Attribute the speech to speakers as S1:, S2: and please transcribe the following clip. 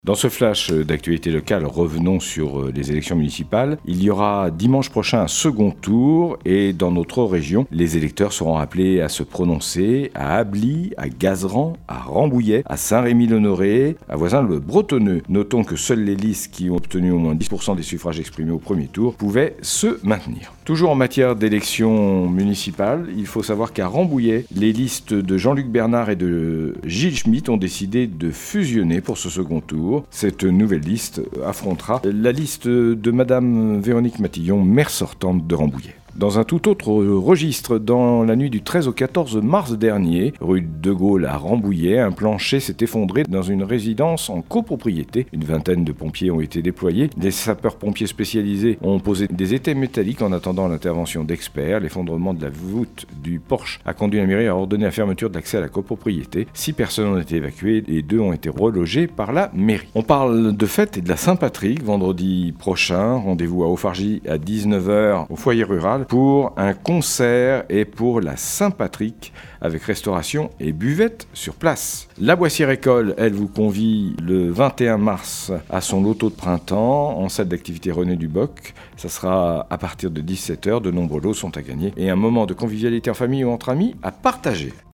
S1: Dans ce flash d'actualité locale, revenons sur les élections municipales. Il y aura dimanche prochain un second tour et dans notre région, les électeurs seront appelés à se prononcer à Ablis, à Gazeran, à Rambouillet, à Saint-Rémy-l'Honoré, à Voisins-le-Bretonneux. Notons que seules les listes qui ont obtenu au moins 10% des suffrages exprimés au premier tour pouvaient se maintenir. Toujours en matière d'élections municipales, il faut savoir qu'à Rambouillet, les listes de Jean-Luc Bernard et de Gilles Schmitt ont décidé de fusionner pour ce second tour. Cette nouvelle liste affrontera la liste de Madame Véronique Matillon, maire sortante de Rambouillet. Dans un tout autre registre, dans la nuit du 13 au 14 mars dernier, rue de Gaulle à Rambouillet, un plancher s'est effondré dans une résidence en copropriété. Une vingtaine de pompiers ont été déployés. Des sapeurs-pompiers spécialisés ont posé des étais métalliques en attendant l'intervention d'experts. L'effondrement de la voûte du porche a conduit la mairie à ordonner la fermeture de l'accès à la copropriété. 6 personnes ont été évacuées et 2 ont été relogées par la mairie. On parle de fête et de la Saint-Patrick vendredi prochain. Rendez-vous à Haut-Fargy à 19h au foyer rural pour un concert et pour la Saint-Patrick avec restauration et buvette sur place. La Boissière École, elle, vous convie le 21 mars à son loto de printemps en salle d'activité René Duboc. Ça sera à partir de 17h, de nombreux lots sont à gagner et un moment de convivialité en famille ou entre amis à partager.